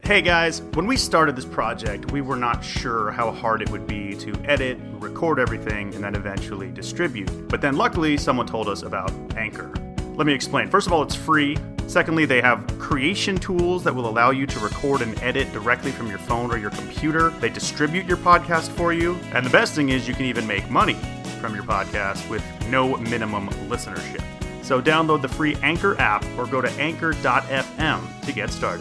Hey guys, when we started this project, we were not sure how hard it would be to edit, record everything, and then eventually distribute. But then luckily, someone told us about Anchor. Let me explain. First of all, it's free. Secondly, they have creation tools that will allow you to record and edit directly from your phone or your computer. They distribute your podcast for you. And the best thing is you can even make money from your podcast with no minimum listenership. So download the free Anchor app or go to anchor.fm to get started.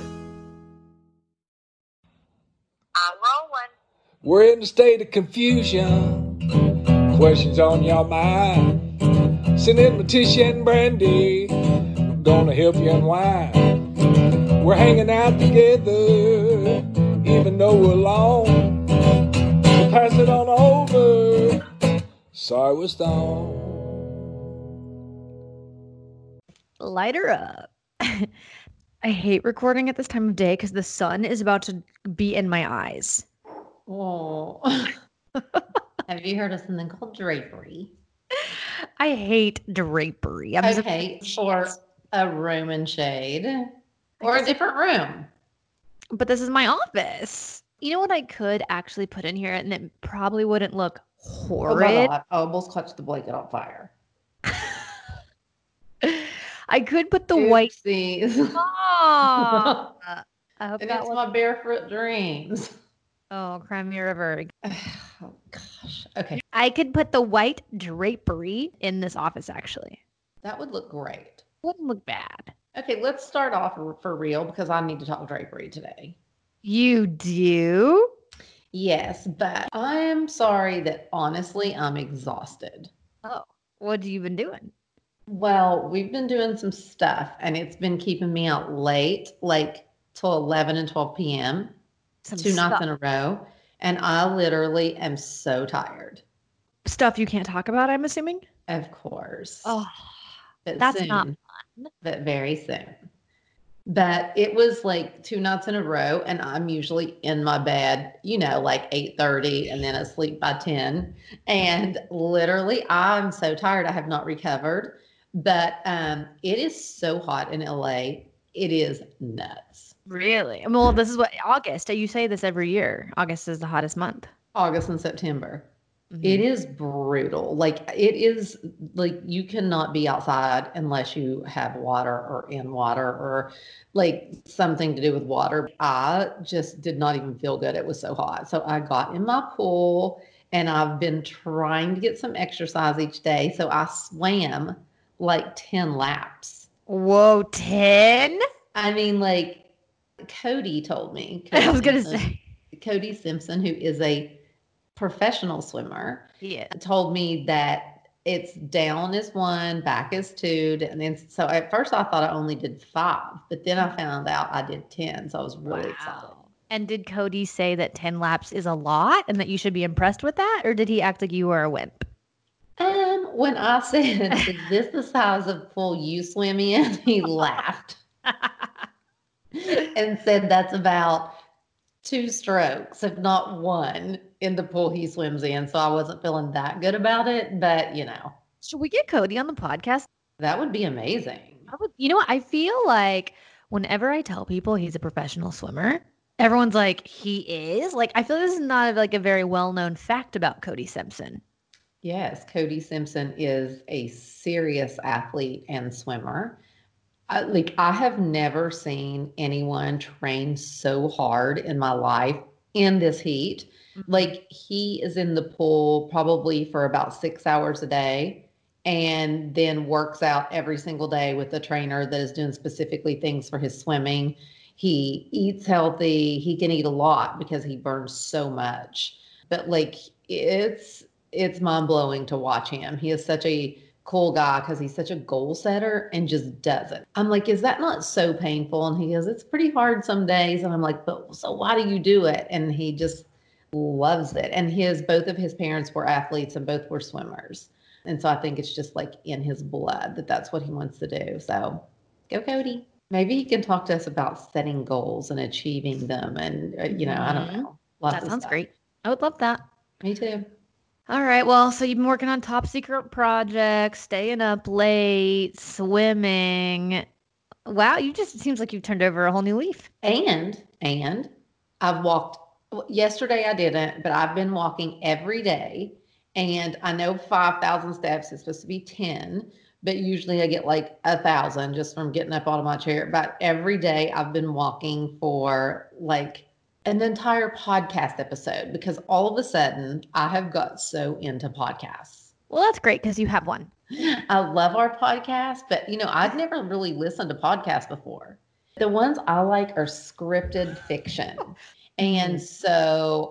We're in a state of confusion. Questions on your mind. Send in Letitia and Brandy. Gonna help you unwind. We're hanging out together, even though we're alone. So pass it on over. Sorry we're stoned. Light her up. I hate recording at this time of day because the sun is about to be in my eyes. Oh. Have you heard of something called drapery? I hate drapery. Okay, or a room in shade. Or a different room. But this is my office. You know what I could actually put in here and it probably wouldn't look horrid? Oh my God, I almost clutched the blanket on fire. I could put the white. Oh. I hope and that it's was my barefoot dreams. Oh, Crimea River. Oh gosh. Okay. I could put the white drapery in this office, actually. That would look great. Wouldn't look bad. Okay, let's start off for real because I need to talk drapery today. You do? Yes, but I'm sorry that honestly I'm exhausted. Oh, what have you been doing? Well, we've been doing some stuff and it's been keeping me out late, like till 11 and 12 p.m. Two nights in a row. And I literally am so tired. Stuff you can't talk about, I'm assuming? Of course. Oh, but that's soon, not fun. But very soon. But it was like 2 nights in a row. And I'm usually in my bed, like 8:30 and then asleep by 10. And literally, I'm so tired. I have not recovered. But it is so hot in LA. It is nuts. Really? Well, this is what August. You say this every year. August is the hottest month. August and September. Mm-hmm. It is brutal. It is like you cannot be outside unless you have water or in water or something to do with water. I just did not even feel good. It was so hot. So I got in my pool and I've been trying to get some exercise each day. So I swam 10 laps. Whoa, 10? I mean, Cody told me. I was going to say. Cody Simpson, who is a professional swimmer, yeah, told me that it's down is 1, back is 2. And then, so at first I thought I only did 5, but then I found out I did 10. So I was really excited. And did Cody say that 10 laps is a lot and that you should be impressed with that? Or did he act like you were a wimp? When I said, is this the size of pool you swim in? He laughed. And said that's about 2 strokes, if not 1, in the pool he swims in. So I wasn't feeling that good about it, but Should we get Cody on the podcast? That would be amazing. You know what? I feel like whenever I tell people he's a professional swimmer, everyone's like, he is? I feel this is not a very well-known fact about Cody Simpson. Yes, Cody Simpson is a serious athlete and swimmer. I have never seen anyone train so hard in my life in this heat. Mm-hmm. He is in the pool probably for about 6 hours a day and then works out every single day with a trainer that is doing specifically things for his swimming. He eats healthy. He can eat a lot because he burns so much. But it's mind-blowing to watch him. He is such a cool guy because he's such a goal setter and just does it. I'm like, is that not so painful? And he goes, it's pretty hard some days. And I'm like, but so why do you do it? And he just loves it. And both of his parents were athletes and both were swimmers. And so I think it's just in his blood that's what he wants to do. So go Cody. Maybe he can talk to us about setting goals and achieving them. And, I don't know. That sounds great. I would love that. Me too. All right. Well, so you've been working on top secret projects, staying up late, swimming. Wow, you just, it seems like you've turned over a whole new leaf. And I've walked, yesterday I didn't, but I've been walking every day. And I know 5,000 steps is supposed to be 10, but usually I get like 1,000 just from getting up out of my chair. But every day I've been walking for like an entire podcast episode because all of a sudden I have got so into podcasts. Well, that's great because you have one. I love our podcast, but I'd never really listened to podcasts before. The ones I like are scripted fiction. And so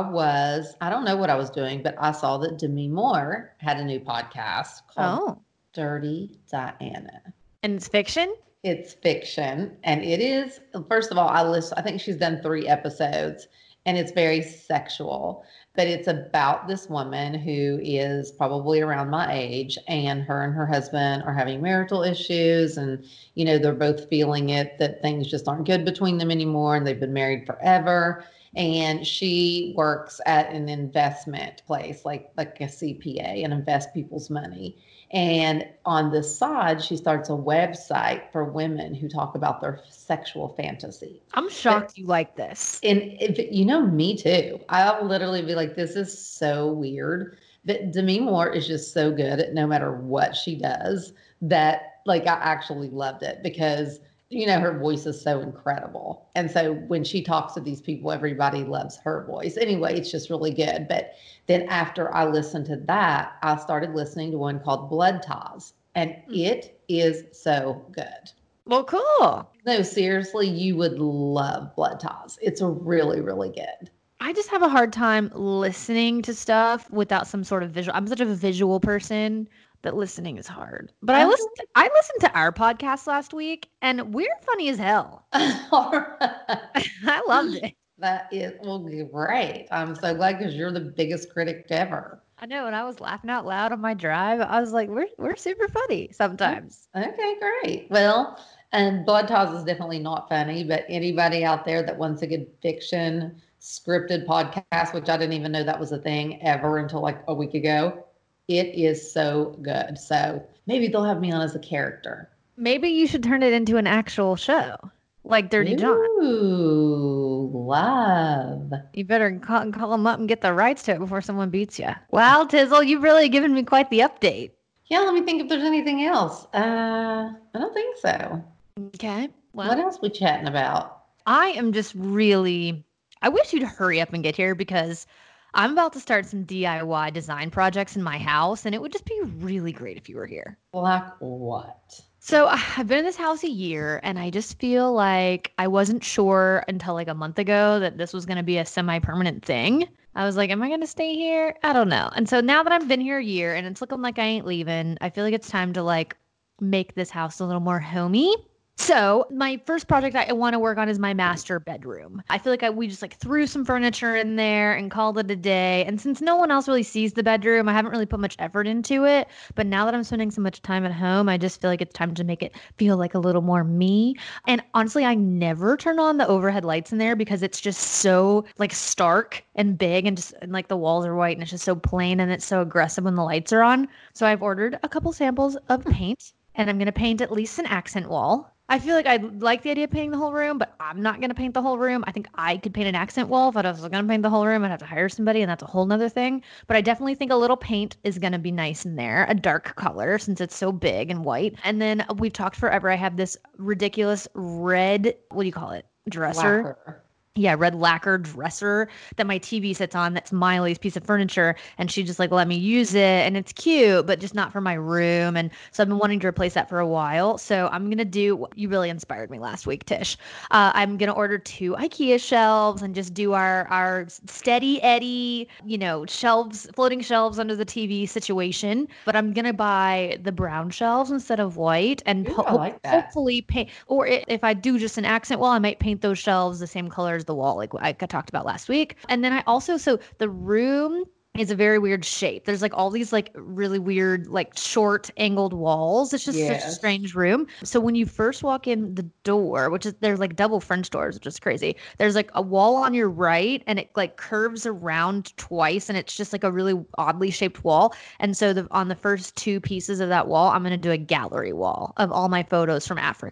I don't know what I was doing, but I saw that Demi Moore had a new podcast called Dirty Diana. And it's fiction? It's fiction. And it is, first of all, I think she's done 3 episodes and it's very sexual, but it's about this woman who is probably around my age and her husband are having marital issues. And, they're both feeling it, that things just aren't good between them anymore. And they've been married forever. And she works at an investment place, like a CPA, and invests people's money. And on the side, she starts a website for women who talk about their sexual fantasy. I'm shocked you like this. And me too. I'll literally be like, this is so weird. But Demi Moore is just so good at no matter what she does that like I actually loved it because her voice is so incredible. And so when she talks to these people, everybody loves her voice. Anyway, it's just really good. But then after I listened to that, I started listening to one called Blood Ties. And it is so good. Well, cool. No, seriously, you would love Blood Ties. It's really, really good. I just have a hard time listening to stuff without some sort of visual. I'm such a visual person that listening is hard. But I listened to our podcast last week and we're funny as hell. All right. I loved it. That is, well, great. I'm so glad because you're the biggest critic ever. I know, and I was laughing out loud on my drive. I was like, we're super funny sometimes. Okay, great. Well, and Blood Ties is definitely not funny, but anybody out there that wants a good fiction scripted podcast, which I didn't even know that was a thing ever until like a week ago, it is so good. So maybe they'll have me on as a character. Maybe you should turn it into an actual show, like Dirty John. Ooh, love. You better call them up and get the rights to it before someone beats you. Wow, Tizzle, you've really given me quite the update. Yeah, let me think if there's anything else. I don't think so. Okay. Well, what else we chatting about? I am just really, I wish you'd hurry up and get here because I'm about to start some DIY design projects in my house, and it would just be really great if you were here. Like what? So I've been in this house a year, and I just feel like I wasn't sure until like a month ago that this was going to be a semi-permanent thing. I was like, am I going to stay here? I don't know. And so now that I've been here a year and it's looking like I ain't leaving, I feel like it's time to like make this house a little more homey. So my first project I want to work on is my master bedroom. I feel like we just like threw some furniture in there and called it a day. And since no one else really sees the bedroom, I haven't really put much effort into it. But now that I'm spending so much time at home, I just feel like it's time to make it feel like a little more me. And honestly, I never turn on the overhead lights in there because it's just so like stark and big and like the walls are white and it's just so plain and it's so aggressive when the lights are on. So I've ordered a couple samples of paint and I'm going to paint at least an accent wall. I feel like I like the idea of painting the whole room, but I'm not going to paint the whole room. I think I could paint an accent wall. If I was going to paint the whole room, I'd have to hire somebody, and that's a whole nother thing. But I definitely think a little paint is going to be nice in there, a dark color since it's so big and white. And then we've talked forever. I have this ridiculous red, what do you call it? Dresser. Lacquer. Yeah, red lacquer dresser that my TV sits on. That's Miley's piece of furniture. And she just like let me use it. And it's cute, but just not for my room. And so I've been wanting to replace that for a while. So I'm going to do, you really inspired me last week, Tish. I'm going to order 2 IKEA shelves and just do our steady Eddie, shelves, floating shelves under the TV situation. But I'm going to buy the brown shelves instead of white and I like that. hopefully paint. Or if I do just an accent wall, I might paint those shelves the same color as the wall, like I talked about last week. And then I also, so the room is a very weird shape. There's like all these like really weird, like short angled walls. It's just such a strange room. So when you first walk in the door, which is, there's like double French doors, which is crazy. There's like a wall on your right and it like curves around twice and it's just like a really oddly shaped wall. And so on the first 2 pieces of that wall, I'm going to do a gallery wall of all my photos from Africa.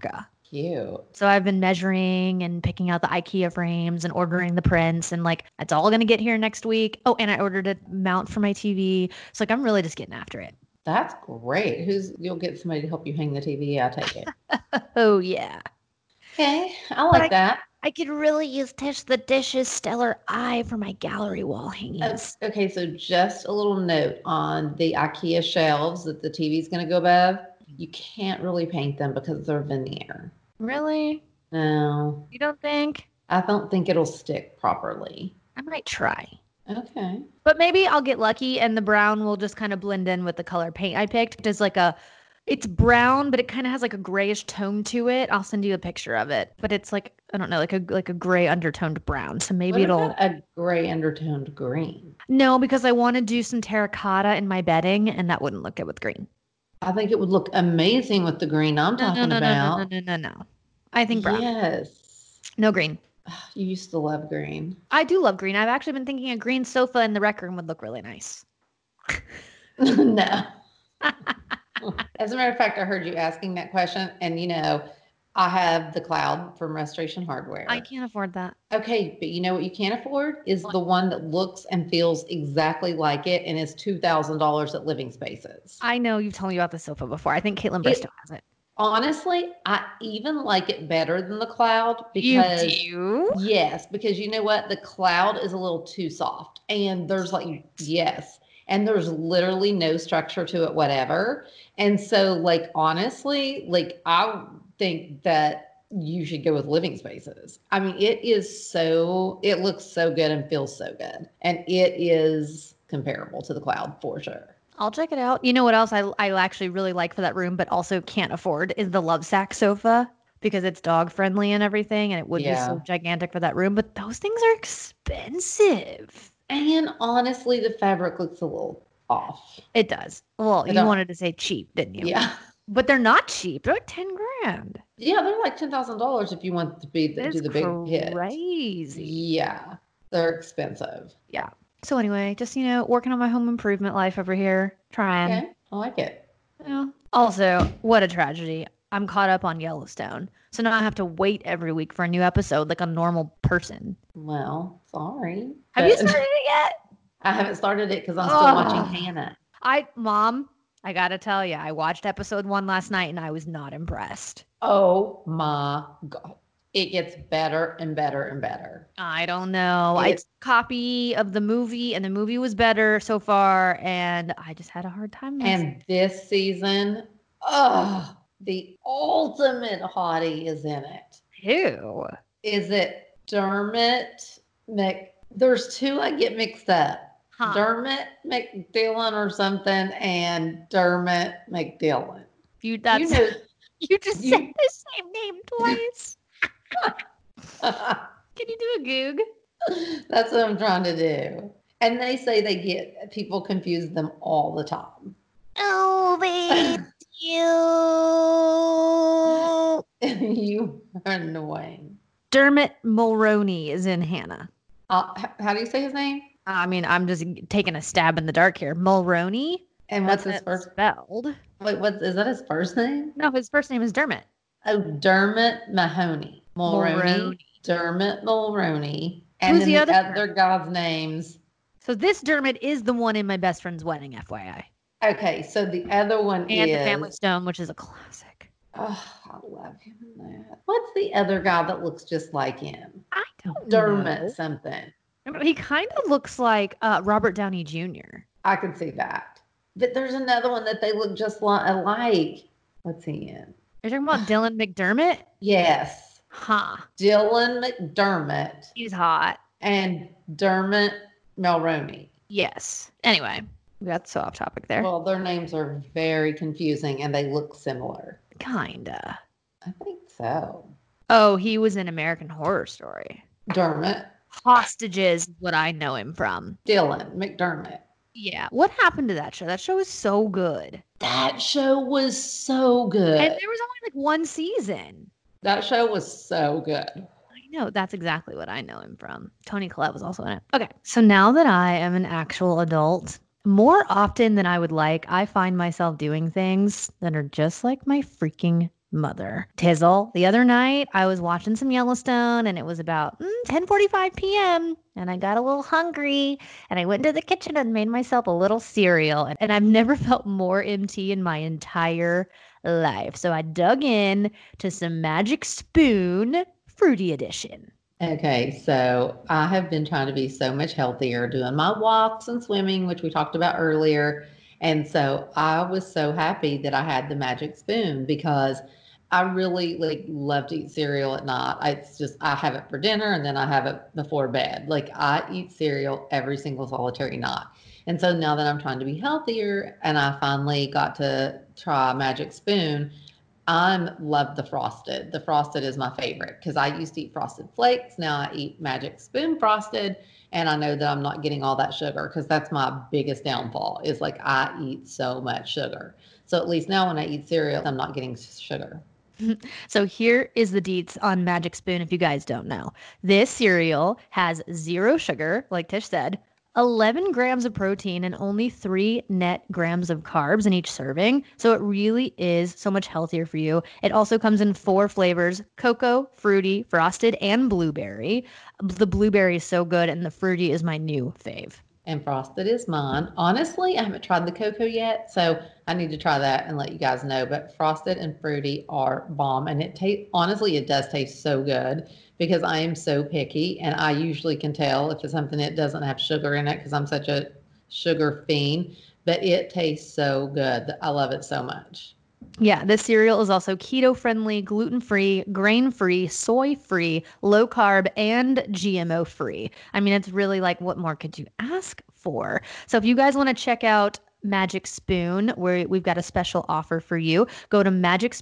Cute. So I've been measuring and picking out the IKEA frames and ordering the prints, and like it's all gonna get here next week. Oh, and I ordered a mount for my TV. So like I'm really just getting after it. That's great. You'll get somebody to help you hang the TV, I take it. Oh yeah. Okay, I But like that. I could really use Tish the Dish's stellar eye for my gallery wall hangings. Okay, so just a little note on the IKEA shelves that the TV's going to go above. You can't really paint them because they're veneer. Really? No, You don't think? I don't think it'll stick properly. I might try. Okay. But maybe I'll get lucky and the brown will just kind of blend in with the color paint I picked. It's brown, but it kind of has like a grayish tone to it. I'll send you a picture of it. But it's like, I don't know, like a gray undertoned brown. So maybe What about a gray undertoned green? No, because I want to do some terracotta in my bedding and that wouldn't look good with green. I think it would look amazing with the green I'm talking about. No. I think brown. Yes. No green. You used to love green. I do love green. I've actually been thinking a green sofa in the rec room would look really nice. No. As a matter of fact, I heard you asking that question, and I have the Cloud from Restoration Hardware. I can't afford that. Okay, but you know what you can't afford is the one that looks and feels exactly like it and is $2,000 at Living Spaces. I know you've told me about the sofa before. I think Caitlin Bristow has it. Honestly, I even like it better than the Cloud because you do? Yes, because you know what? The Cloud is a little too soft, and there's and there's literally no structure to it, whatever. And so, honestly, I think that you should go with Living Spaces. I mean, it looks so good and feels so good. And it is comparable to the Cloud for sure. I'll check it out. You know what else I actually really like for that room, but also can't afford is the Lovesac sofa because it's dog friendly and everything. And it would be so gigantic for that room. But those things are expensive. And honestly, the fabric looks a little off. It does. Well, you wanted to say cheap, didn't you? Yeah. But they're not cheap. They're like $10,000. Yeah, they're like $10,000 if you want to do the big hit. Crazy. Yeah, they're expensive. Yeah. So anyway, just working on my home improvement life over here, trying. Okay, I like it. Yeah. Also, what a tragedy. I'm caught up on Yellowstone. So now I have to wait every week for a new episode like a normal person. Well, sorry. Have you started it yet? I haven't started it because I'm still watching Hannah. Mom, I got to tell you, I watched episode 1 last night and I was not impressed. Oh my God. It gets better and better and better. I don't know. It's a copy of the movie and the movie was better so far. And I just had a hard time. And this season, the ultimate hottie is in it. Who? Is it Dermot There's two I get mixed up. Huh. Dermot McDillon or something and Dermot McDillon. You just said the same name twice. Can you do a goog? That's what I'm trying to do. And they say people confuse them all the time. Oh, they do. You are annoying. Dermot Mulroney is in Hannah. How do you say his name? I mean, I'm just taking a stab in the dark here. Mulroney. And what's his first spelled? Wait, is that his first name? No, his first name is Dermot. Oh, Dermot Mahoney. Mulroney. Dermot Mulroney. And who's then the other guy's names. So this Dermot is the one in My Best Friend's Wedding, FYI. Okay, so the other one is... And The Family Stone, which is a classic. Oh, I love him in that. What's the other guy that looks just like him? I don't know. Dermot something. He kind of looks like Robert Downey Jr. I can see that. But there's another one that they look just alike. What's he in? You're talking about Dylan McDermott? Yes. Huh. Dylan McDermott. He's hot. And Dermot Mulroney. Yes. Anyway, we got so off topic there. Well, their names are very confusing and they look similar. Kinda. I think so. Oh, he was in American Horror Story. Dermot. Hostages is what I know him from. Dylan McDermott. Yeah. What happened to that show? That show was so good. That show was so good. And there was only like one season. That show was so good. I know. That's exactly what I know him from. Toni Collette was also in it. Okay. So now that I am an actual adult, more often than I would like, I find myself doing things that are just like my freaking mother. Tizzle, the other night I was watching some Yellowstone and it was about 10:45 p.m. and I got a little hungry and I went into the kitchen and made myself a little cereal. And I've never felt more empty in my entire life. So I dug in to some Magic Spoon Fruity Edition. Okay, so I have been trying to be so much healthier, doing my walks and swimming, which we talked about earlier. And so I was so happy that I had the Magic Spoon because I really love to eat cereal at night. It's just I have it for dinner and then I have it before bed. Like I eat cereal every single solitary night. And so now that I'm trying to be healthier and I finally got to try Magic Spoon, I love the frosted. The frosted is my favorite because I used to eat frosted flakes. Now I eat Magic Spoon frosted, and I know that I'm not getting all that sugar because that's my biggest downfall is like I eat so much sugar. So at least now when I eat cereal, I'm not getting sugar. So here is the deets on Magic Spoon if you guys don't know. This cereal has 0 sugar, like Tish said, 11 grams of protein and only 3 net grams of carbs in each serving. So it really is so much healthier for you. It also comes in 4 flavors: cocoa, fruity, frosted, and blueberry. The blueberry is so good and the fruity is my new fave. And frosted is mine. Honestly, I haven't tried the cocoa yet, so I need to try that and let you guys know. But frosted and fruity are bomb, and honestly, it does taste so good because I am so picky, and I usually can tell if it's something that doesn't have sugar in it because I'm such a sugar fiend. But it tastes so good. I love it so much. Yeah, this cereal is also keto-friendly, gluten-free, grain-free, soy-free, low-carb, and GMO-free. I mean, it's really like, what more could you ask for? So if you guys want to check out Magic Spoon, where we've got a special offer for you, go to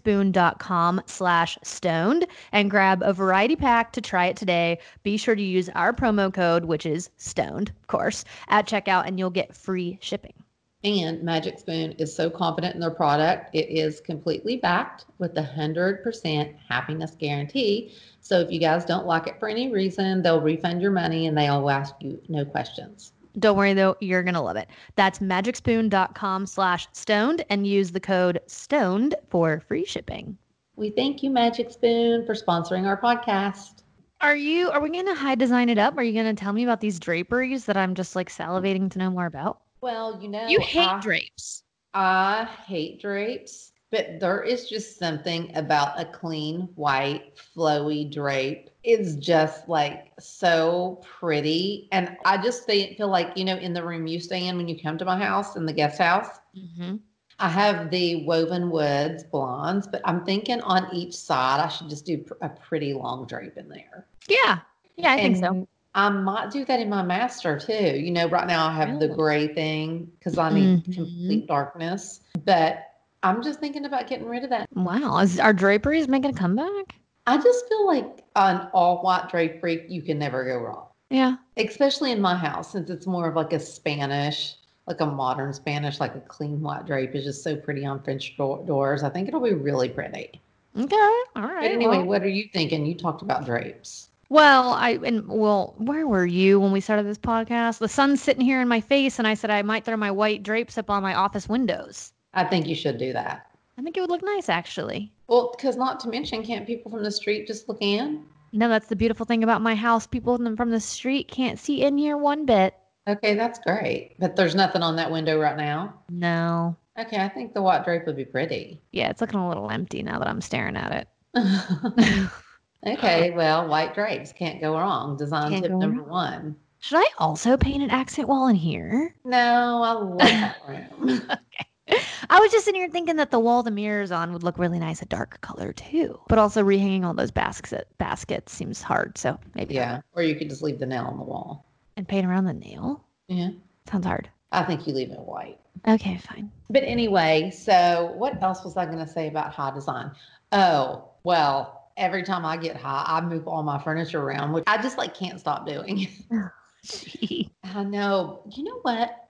magicspoon.com/stoned and grab a variety pack to try it today. Be sure to use our promo code, which is stoned, of course, at checkout, and you'll get free shipping. And Magic Spoon is so confident in their product. It is completely backed with a 100% happiness guarantee. So if you guys don't like it for any reason, they'll refund your money and they'll ask you no questions. Don't worry though, you're going to love it. That's magicspoon.com/stoned and use the code stoned for free shipping. We thank you, Magic Spoon, for sponsoring our podcast. Are we going to high design it up? Are you going to tell me about these draperies that I'm just like salivating to know more about? Well, you hate drapes. I hate drapes, but there is just something about a clean, white, flowy drape. It's just like so pretty. And I just feel like, in the room you stay in when you come to my house, in the guest house, I have the woven woods blondes, but I'm thinking on each side, I should just do a pretty long drape in there. Yeah. Yeah, I think so. I might do that in my master too. Right now I have the gray thing because I need complete darkness, but I'm just thinking about getting rid of that. Wow. Are draperies making a comeback? I just feel like an all white drapery, you can never go wrong. Yeah. Especially in my house, since it's more of like a Spanish, like a modern Spanish, like a clean white drape is just so pretty on French doors. I think it'll be really pretty. Okay. All right. But anyway, what are you thinking? You talked about drapes. Well, where were you when we started this podcast? The sun's sitting here in my face, and I said I might throw my white drapes up on my office windows. I think you should do that. I think it would look nice, actually. Well, because not to mention, can't people from the street just look in? No, that's the beautiful thing about my house. People from the street can't see in here one bit. Okay, that's great. But there's nothing on that window right now? No. Okay, I think the white drape would be pretty. Yeah, it's looking a little empty now that I'm staring at it. Okay, well, white drapes can't go wrong. Design tip number 1. Should I also paint an accent wall in here? No, I love that room. Okay. I was just sitting here thinking that the wall the mirror's on would look really nice a dark color too. But also rehanging all those baskets seems hard, so maybe. Yeah, or you could just leave the nail on the wall. And paint around the nail? Yeah. Sounds hard. I think you leave it white. Okay, fine. But anyway, so what else was I going to say about high design? Oh, well, every time I get high, I move all my furniture around, which I just can't stop doing. Gee. I know. You know what?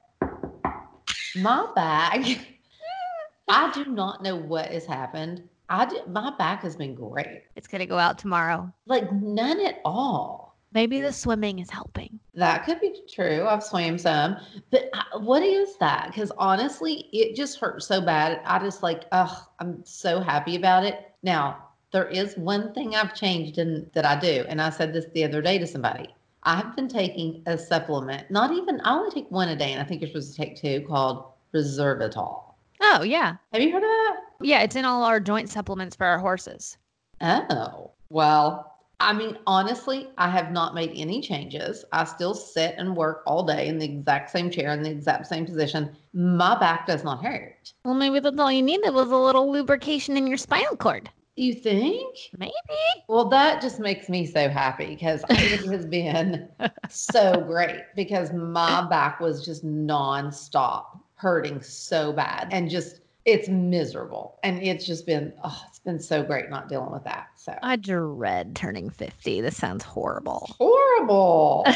My bag, I do not know what has happened. My back has been great. It's going to go out tomorrow. None at all. Maybe the swimming is helping. That could be true. I've swam some. But what is that? Because honestly, it just hurts so bad. I just I'm so happy about it. Now, there is one thing I've changed in that I do, and I said this the other day to somebody. I have been taking a supplement, I only take one a day, and I think you're supposed to take two, called Reservatol. Oh, yeah. Have you heard of that? Yeah, it's in all our joint supplements for our horses. Oh, well, I mean, honestly, I have not made any changes. I still sit and work all day in the exact same chair in the exact same position. My back does not hurt. Well, maybe that's all you needed was a little lubrication in your spinal cord. You think? Maybe. Well, that just makes me so happy because it has been so great because my back was just nonstop hurting so bad and just it's miserable. And it's just been, it's been so great not dealing with that. So I dread turning 50. This sounds horrible. horrible.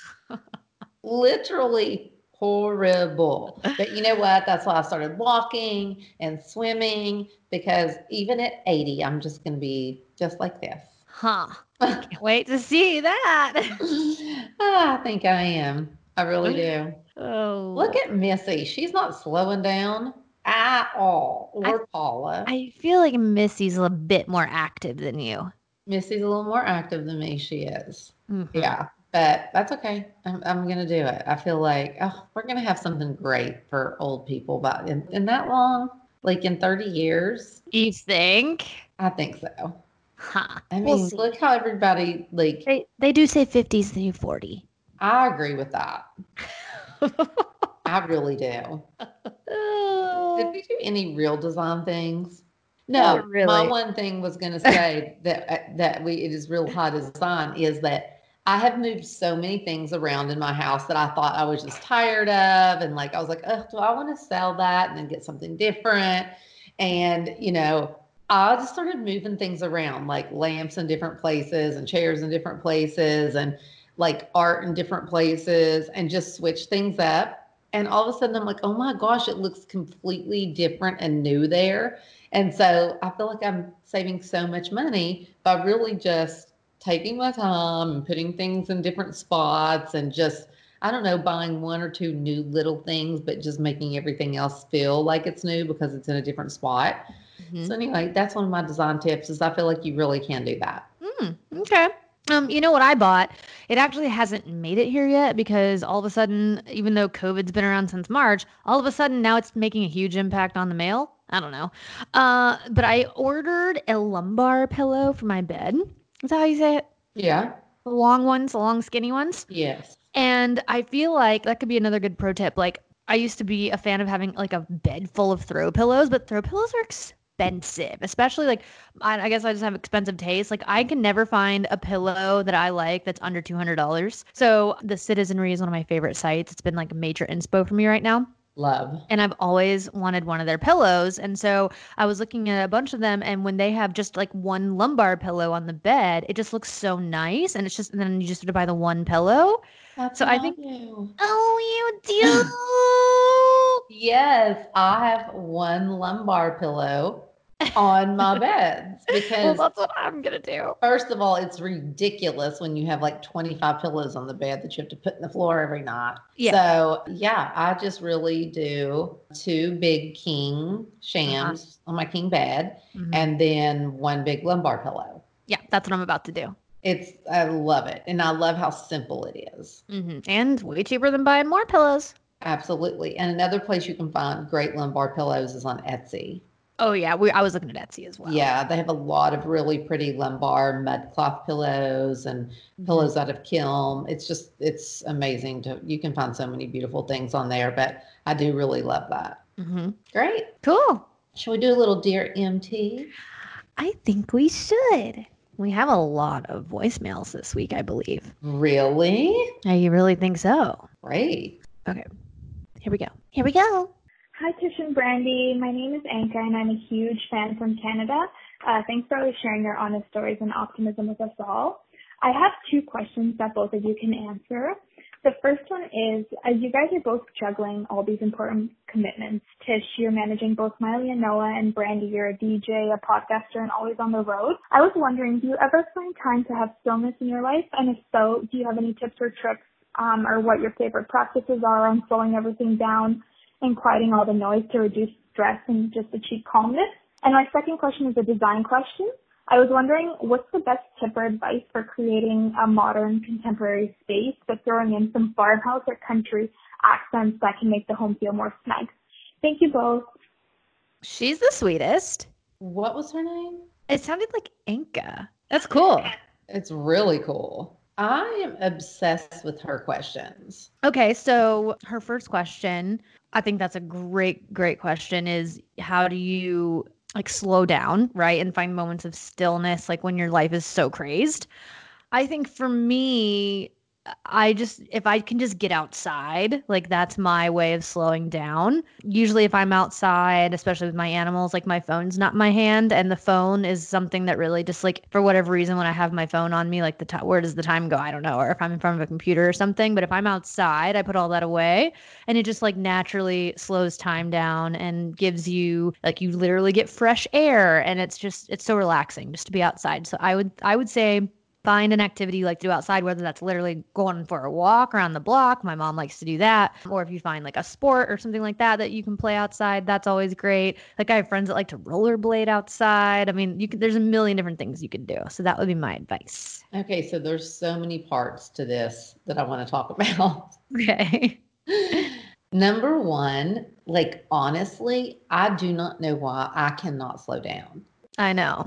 Literally horrible. But you know what? That's why I started walking and swimming because even at 80, I'm just going to be just like this. Huh. Can't wait to see that. I think I am. I really do. Oh. Look at Missy. She's not slowing down at all. Or Paula. I feel like Missy's a bit more active than you. Missy's a little more active than me. She is. Mm-hmm. Yeah. But that's okay. I'm going to do it. I feel like, we're going to have something great for old people. But in that long, like in 30 years. You think? I think so. Huh. I mean, look how everybody, like. They do say 50's the new 40. I agree with that. I really do. Did we do any real design things? No, Not really. My one thing was going to say that it is real high design is that I have moved so many things around in my house that I thought I was just tired of. And like, I was like, do I want to sell that and then get something different? And, I just started moving things around, like lamps in different places and chairs in different places and like art in different places and just switch things up. And all of a sudden I'm like, oh my gosh, it looks completely different and new there. And so I feel like I'm saving so much money by really just taking my time and putting things in different spots and just, I don't know, buying one or two new little things, but just making everything else feel like it's new because it's in a different spot. Mm-hmm. So anyway, that's one of my design tips is I feel like you really can do that. Okay. You know what I bought? It actually hasn't made it here yet because all of a sudden, even though COVID's been around since March, all of a sudden now it's making a huge impact on the mail. I don't know. But I ordered a lumbar pillow for my bed. Is that how you say it? Yeah. The long ones, the long skinny ones? Yes. And I feel like that could be another good pro tip. Like I used to be a fan of having like a bed full of throw pillows, but throw pillows are expensive, especially like I guess I just have expensive taste. Like I can never find a pillow that I like that's under $200. So the Citizenry is one of my favorite sites. It's been like a major inspo for me right now. Love. And I've always wanted one of their pillows. And so I was looking at a bunch of them. And when they have just like one lumbar pillow on the bed, it just looks so nice. And and then you just have to buy the one pillow. So I think, you. Oh, you do? Yes, I have one lumbar pillow on my beds because well, that's what I'm gonna do. First of all, it's ridiculous when you have like 25 pillows on the bed that you have to put in the floor every night. Yeah. So yeah, I just really do 2 big king shams on my king bed and then 1 big lumbar pillow. Yeah, that's what I'm about to do. I love it. And I love how simple it is. And way cheaper than buying more pillows. Absolutely. And another place you can find great lumbar pillows is on Etsy. Oh, yeah. I was looking at Etsy as well. Yeah, they have a lot of really pretty lumbar mudcloth pillows and pillows out of Kiln. It's amazing. You can find so many beautiful things on there, but I do really love that. Great. Cool. Should we do a little Dear MT? I think we should. We have a lot of voicemails this week, I believe. Really? You really think so? Great. Okay. Here we go. Hi, Tish and Brandy. My name is Anka, and I'm a huge fan from Canada. Thanks for always sharing your honest stories and optimism with us all. I have 2 questions that both of you can answer. The first one is, as you guys are both juggling all these important commitments, Tish, you're managing both Miley and Noah, and Brandy, you're a DJ, a podcaster, and always on the road. I was wondering, do you ever find time to have stillness in your life? And if so, do you have any tips or tricks or what your favorite practices are on slowing everything down and quieting all the noise to reduce stress and just achieve calmness? And my second question is a design question. I was wondering, what's the best tip or advice for creating a modern contemporary space, but throwing in some farmhouse or country accents that can make the home feel more snug? Thank you both. She's the sweetest. What was her name? It sounded like Anka. That's cool. It's really cool. I am obsessed with her questions. Okay, so her first question, I think that's a great question, is how do you like slow down, right? And find moments of stillness, like when your life is so crazed. I think for me, if I can just get outside, like that's my way of slowing down. Usually, if I'm outside, especially with my animals, like my phone's not in my hand, and the phone is something that really just like for whatever reason, when I have my phone on me, like where does the time go? I don't know. Or if I'm in front of a computer or something. But if I'm outside, I put all that away, and it just like naturally slows time down and gives you like you literally get fresh air, and it's so relaxing just to be outside. So I would say find an activity you like to do outside, whether that's literally going for a walk around the block. My mom likes to do that. Or if you find like a sport or something like that you can play outside, that's always great. Like I have friends that like to rollerblade outside. I mean, there's a million different things you can do. So that would be my advice. Okay, so there's so many parts to this that I want to talk about. Okay. Number one, like honestly, I do not know why I cannot slow down. I know.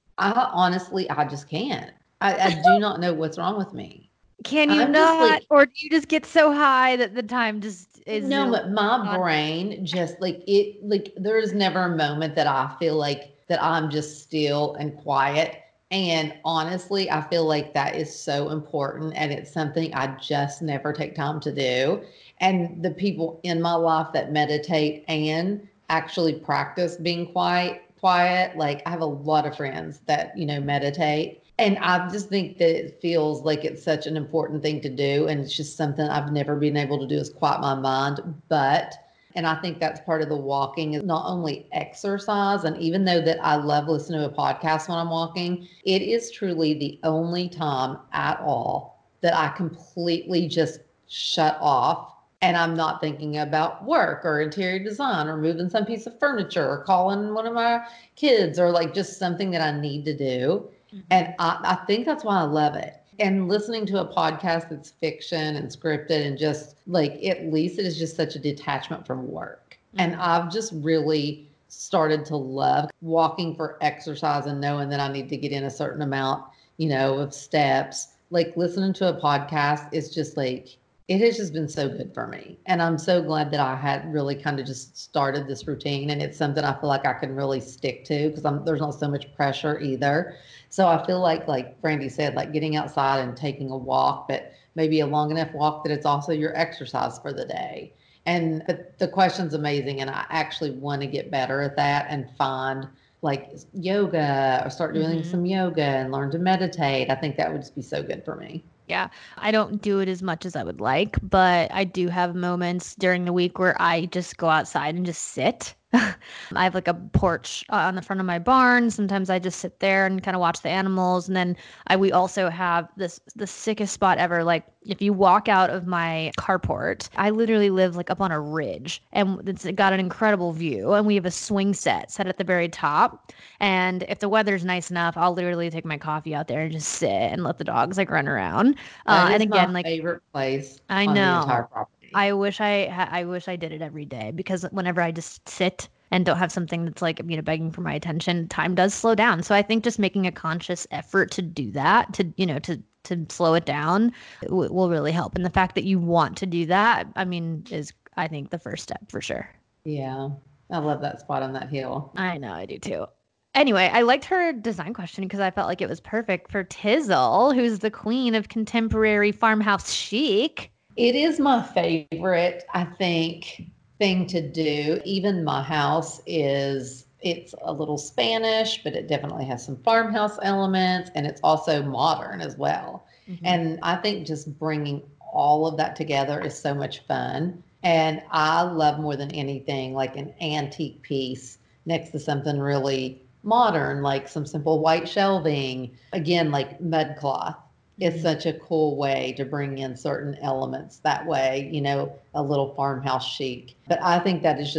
I just can't. I do not know what's wrong with me. Can you not? Or do you just get so high that the time just is? No, but my brain just there's never a moment that I feel like that I'm just still and quiet. And honestly, I feel like that is so important. And it's something I just never take time to do. And the people in my life that meditate and actually practice being quiet, like I have a lot of friends that, meditate. And I just think that it feels like it's such an important thing to do. And it's just something I've never been able to do is quiet my mind. And I think that's part of the walking is not only exercise. And even though that I love listening to a podcast when I'm walking, it is truly the only time at all that I completely just shut off. And I'm not thinking about work or interior design or moving some piece of furniture or calling one of my kids or like just something that I need to do. And I think that's why I love it. And listening to a podcast that's fiction and scripted and just like, at least it is just such a detachment from work. And I've just really started to love walking for exercise and knowing that I need to get in a certain amount, of steps. Like listening to a podcast is just like, it has just been so good for me. And I'm so glad that I had really kind of just started this routine. And it's something I feel like I can really stick to because there's not so much pressure either. So I feel like Brandy said, like getting outside and taking a walk, but maybe a long enough walk that it's also your exercise for the day. And the question's amazing. And I actually want to get better at that and find like yoga or start doing some yoga and learn to meditate. I think that would just be so good for me. Yeah, I don't do it as much as I would like, but I do have moments during the week where I just go outside and just sit. I have like a porch on the front of my barn. Sometimes I just sit there and kind of watch the animals. And then we also have the sickest spot ever. Like if you walk out of my carport, I literally live like up on a ridge and it's got an incredible view. And we have a swing set at the very top. And if the weather's nice enough, I'll literally take my coffee out there and just sit and let the dogs like run around. And again, my favorite place I on know. the entire property. I wish I did it every day because whenever I just sit and don't have something that's like, begging for my attention, time does slow down. So I think just making a conscious effort to do that, to slow it down will really help. And the fact that you want to do that, is I think the first step for sure. Yeah. I love that spot on that hill. I know, I do too. Anyway, I liked her design question because I felt like it was perfect for Tizzle, who's the queen of contemporary farmhouse chic. It is my favorite, I think, thing to do. Even my house it's a little Spanish, but it definitely has some farmhouse elements and it's also modern as well. And I think just bringing all of that together is so much fun. And I love more than anything like an antique piece next to something really modern, like some simple white shelving, again, like mud cloth. It's such a cool way to bring in certain elements that way, a little farmhouse chic. But I think that is just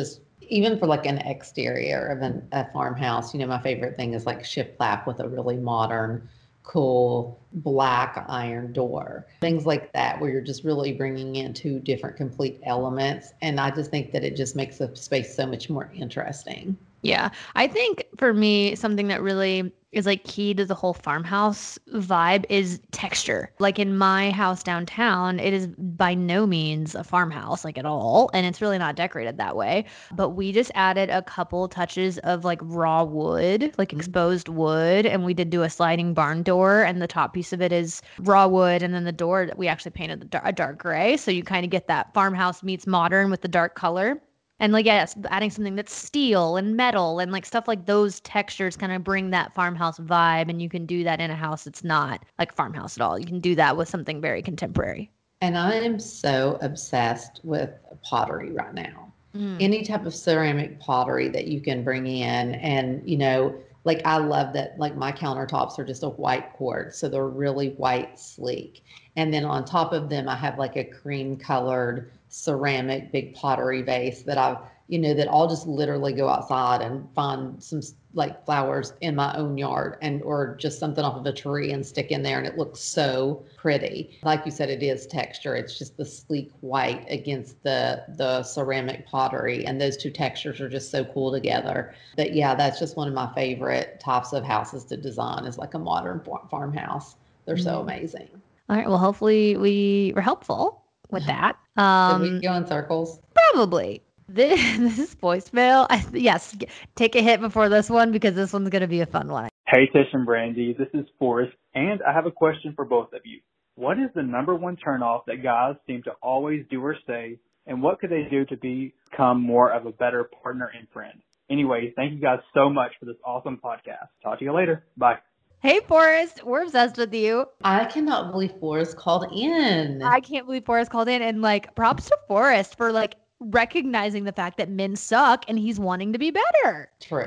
Even for like an exterior of a farmhouse, my favorite thing is like shiplap with a really modern, cool black iron door. Things like that, where you're just really bringing in two different complete elements. And I just think that it just makes the space so much more interesting. Yeah. I think for me, something that really is like key to the whole farmhouse vibe is texture. Like in my house downtown, it is by no means a farmhouse, like at all. And it's really not decorated that way. But we just added a couple touches of like raw wood, like exposed wood. And we did do a sliding barn door. And the top piece of it is raw wood. And then the door, we actually painted a dark gray. So you kind of get that farmhouse meets modern with the dark color. And like, yes, adding something that's steel and metal and like stuff like those textures kind of bring that farmhouse vibe. And you can do that in a house that's not like farmhouse at all. You can do that with something very contemporary. And I am so obsessed with pottery right now. Any type of ceramic pottery that you can bring in. And, like I love that, like my countertops are just a white quartz. So they're really white, sleek. And then on top of them, I have like a cream colored ceramic big pottery vase that that I'll just literally go outside and find some like flowers in my own yard or just something off of a tree and stick in there, and it looks so pretty. Like you said, it is texture. It's just the sleek white against the ceramic pottery, and those two textures are just so cool together. But yeah, that's just one of my favorite types of houses to design, is like a modern farmhouse. They're so amazing. All right. Well, hopefully we were helpful with that. Did we go in circles? Probably. This voicemail, yes, take a hit before this one because this one's going to be a fun one. Hey, Tish and Brandy, this is Forrest, and I have a question for both of you. What is the number one turnoff that guys seem to always do or say, and what could they do to become more of a better partner and friend? Anyway, thank you guys so much for this awesome podcast. Talk to you later. Bye. Hey, Forrest, we're obsessed with you. I cannot believe Forrest called in. I can't believe Forrest called in, and like props to Forrest for like recognizing the fact that men suck and he's wanting to be better. True.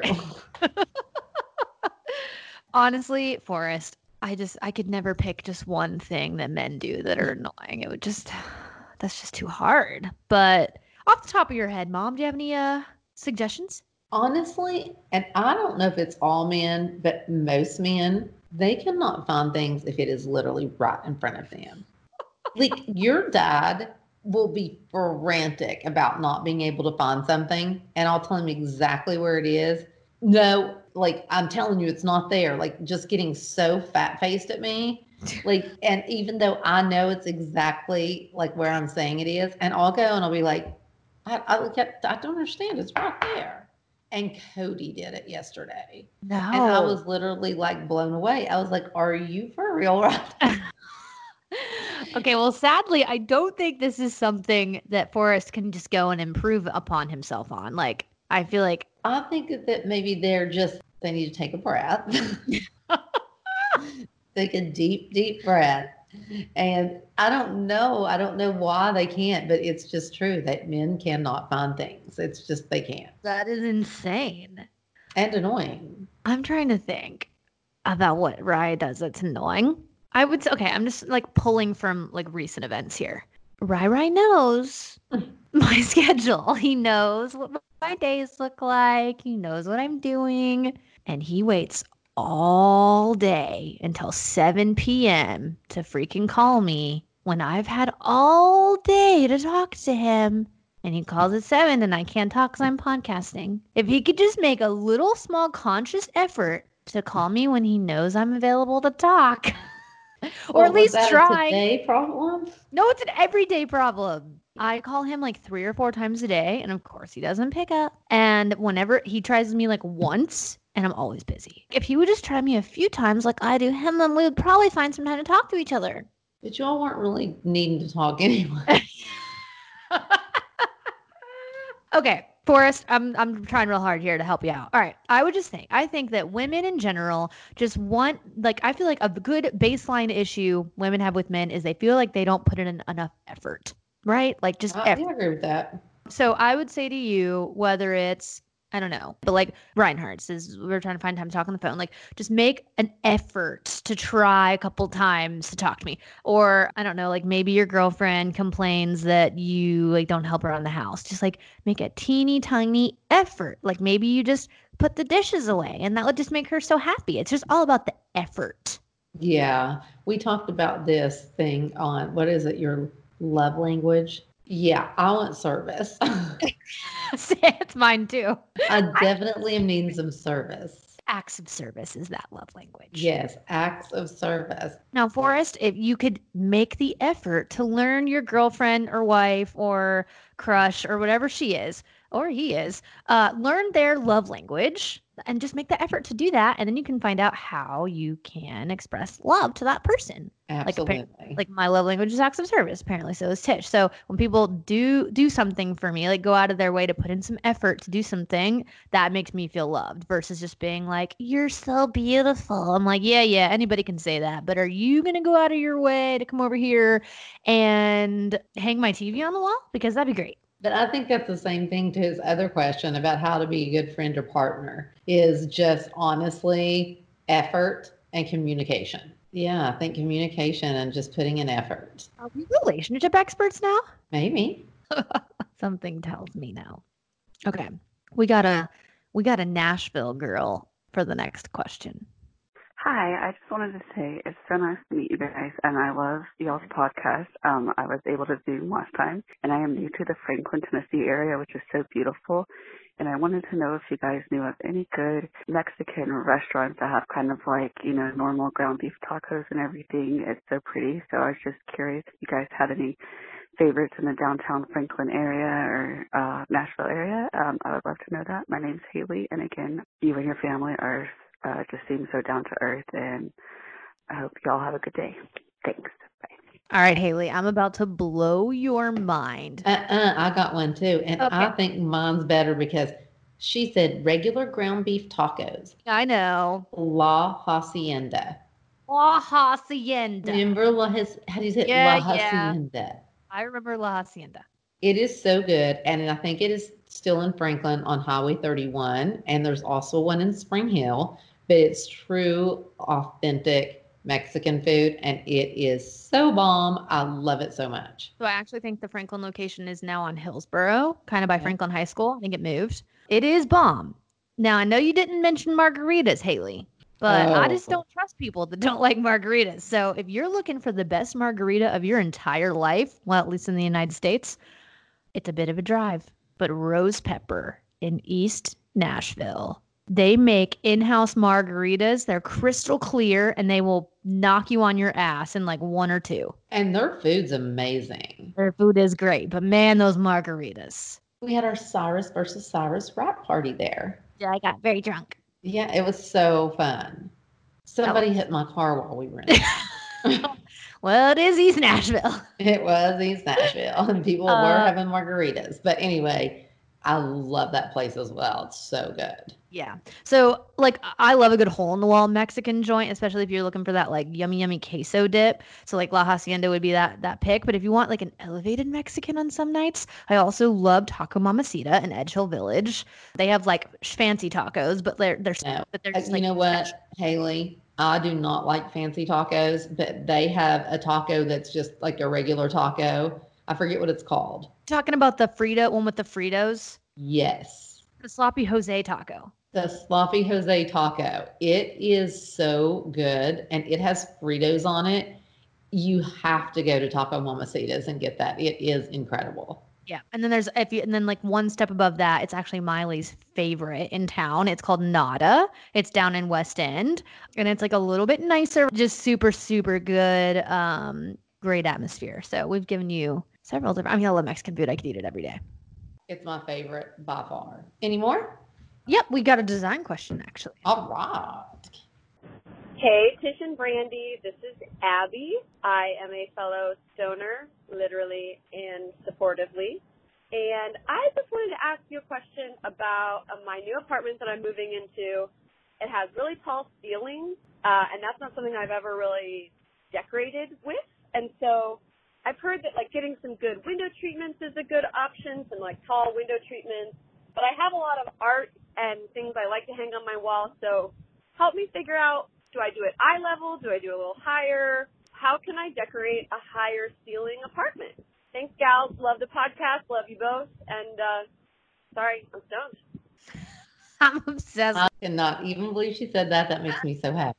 Honestly, Forrest, I could never pick just one thing that men do that are annoying. That's just too hard. But off the top of your head, Mom, do you have any suggestions? Honestly, and I don't know if it's all men, but most men, they cannot find things if it is literally right in front of them. Like your dad will be frantic about not being able to find something, and I'll tell him exactly where it is. No, like I'm telling you, it's not there. Like just getting so fat-faced at me. Like, and even though I know it's exactly like where I'm saying it is, and I'll go and I'll be like, I don't understand. It's right there. And Cody did it yesterday. No. And I was literally like blown away. I was like, are you for real right now? Okay, well, sadly, I don't think this is something that Forrest can just go and improve upon himself on. Like, I feel like... I think that maybe they need to take a breath. Take a deep, deep breath. And I don't know why they can't, but it's just true that men cannot find things. It's just, they can't. That is insane. And annoying. I'm trying to think about what Rye does that's annoying. I would say, okay, I'm just like pulling from like recent events here. Rye knows my schedule. He knows what my days look like. He knows what I'm doing. And he waits all day until 7 p.m. to freaking call me when I've had all day to talk to him. And he calls at 7 and I can't talk because I'm podcasting. If he could just make a little small conscious effort to call me when he knows I'm available to talk. Or at least try. A today problem? No, it's an everyday problem. I call him like 3 or 4 times a day, and of course he doesn't pick up. And whenever he tries me like once, and I'm always busy. If he would just try me a few times like I do him, then we would probably find some time to talk to each other. But y'all weren't really needing to talk anyway. Okay, Forrest, I'm trying real hard here to help you out. All right, I think that women in general just want, like, I feel like a good baseline issue women have with men is they feel like they don't put in enough effort, right? Like just effort. I agree with that. So I would say to you, whether it's I don't know. But like Reinhardt says, we're trying to find time to talk on the phone. Like, just make an effort to try a couple times to talk to me. Or I don't know, like maybe your girlfriend complains that you like don't help her around the house. Just like make a teeny tiny effort. Like maybe you just put the dishes away and that would just make her so happy. It's just all about the effort. Yeah, we talked about this thing on, what is it, your love language? Yeah, I want service. It's mine too. I definitely need some service. Acts of service is that love language. Yes, acts of service. Now, Forrest, if you could make the effort to learn your girlfriend or wife or crush or whatever she is or he is, learn their love language and just make the effort to do that. And then you can find out how you can express love to that person. Absolutely. Like my love language is acts of service. Apparently, so is Tish. So when people do something for me, like go out of their way to put in some effort to do something, that makes me feel loved versus just being like, "You're so beautiful." I'm like, yeah, anybody can say that, but are you gonna go out of your way to come over here and hang my TV on the wall? Because that'd be great. But I think that's the same thing to his other question about how to be a good friend or partner is just honestly effort and communication. Yeah, I think communication and just putting in effort. Are we relationship experts now? Maybe. Something tells me no. Okay. We got a Nashville girl for the next question. Hi, I just wanted to say it's so nice to meet you guys, and I love y'all's podcast. I was able to Zoom last time, and I am new to the Franklin, Tennessee area, which is so beautiful. And I wanted to know if you guys knew of any good Mexican restaurants that have kind of like, normal ground beef tacos and everything. It's so pretty. So I was just curious if you guys had any favorites in the downtown Franklin area or Nashville area. I would love to know that. My name's Haley, and again, you and your family are just seem so down to earth, and I hope y'all have a good day. Thanks. Bye. All right, Haley, I'm about to blow your mind. I got one too. And Okay. I think mine's better because she said regular ground beef tacos. I know. La Hacienda. La Hacienda. Remember how do you say it? Yeah, La yeah. Hacienda. I remember La Hacienda. It is so good. And I think it is still in Franklin on Highway 31. And there's also one in Spring Hill. But it's true, authentic Mexican food, and it is so bomb. I love it so much. So I actually think the Franklin location is now on Hillsboro, kind of by Franklin High School. I think it moved. It is bomb. Now, I know you didn't mention margaritas, Haley, but I just don't trust people that don't like margaritas. So if you're looking for the best margarita of your entire life, well, at least in the United States, it's a bit of a drive. But Rose Pepper in East Nashville, they make in-house margaritas. They're crystal clear, and they will knock you on your ass in like one or two. And their food's amazing. Their food is great, but man, those margaritas. We had our Cyrus versus Cyrus rap party there. Yeah, I got very drunk. Yeah, it was so fun. Somebody hit my car while we were in it. Well, it is East Nashville. It was East Nashville, and people were having margaritas. But anyway, I love that place as well. It's so good. Yeah. So, like, I love a good hole-in-the-wall Mexican joint, especially if you're looking for that, like, yummy queso dip. So, like, La Hacienda would be that pick. But if you want, like, an elevated Mexican on some nights, I also love Taco Mamacita in Edge Hill Village. They have, like, fancy tacos, but they're just, you know what, Haley? I do not like fancy tacos, but they have a taco that's just like a regular taco. I forget what it's called. Talking about the Frito one with the Fritos? Yes. The Sloppy Jose taco. The Sloppy Jose taco. It is so good, and it has Fritos on it. You have to go to Taco Mamacitas and get that. It is incredible. Yeah. And then like one step above that, it's actually Miley's favorite in town. It's called Nada. It's down in West End, and it's like a little bit nicer, just super, super good, great atmosphere. So we've given you several different, I love Mexican food. I could eat it every day. It's my favorite by far. Any more? Yep. We got a design question actually. All right. Hey, Tish and Brandy, this is Abby. I am a fellow stoner, literally and supportively. And I just wanted to ask you a question about my new apartment that I'm moving into. It has really tall ceilings, and that's not something I've ever really decorated with. And so I've heard that, like, getting some good window treatments is a good option, some, like, tall window treatments. But I have a lot of art and things I like to hang on my wall. So help me figure out, do I do it eye level? Do I do a little higher? How can I decorate a higher ceiling apartment? Thanks, gals. Love the podcast. Love you both. And sorry, I'm stoned. I'm obsessed. I cannot even believe she said that. That makes me so happy.